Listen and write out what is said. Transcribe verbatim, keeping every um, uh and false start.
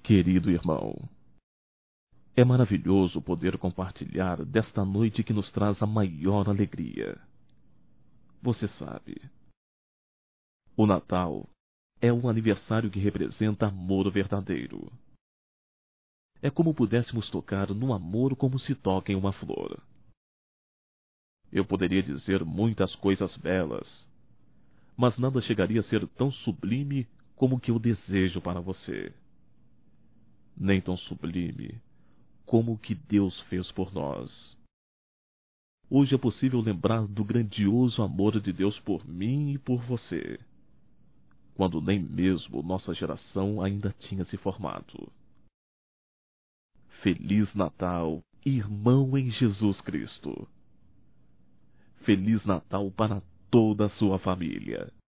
Querido irmão, é maravilhoso poder compartilhar desta noite que nos traz a maior alegria. Você sabe, o Natal é um aniversário que representa amor verdadeiro. É como pudéssemos tocar no amor como se toca em uma flor. Eu poderia dizer muitas coisas belas, mas nada chegaria a ser tão sublime como o que eu desejo para você. Nem tão sublime como o que Deus fez por nós. Hoje é possível lembrar do grandioso amor de Deus por mim e por você, quando nem mesmo nossa geração ainda tinha se formado. Feliz Natal, irmão em Jesus Cristo. Feliz Natal para toda a sua família.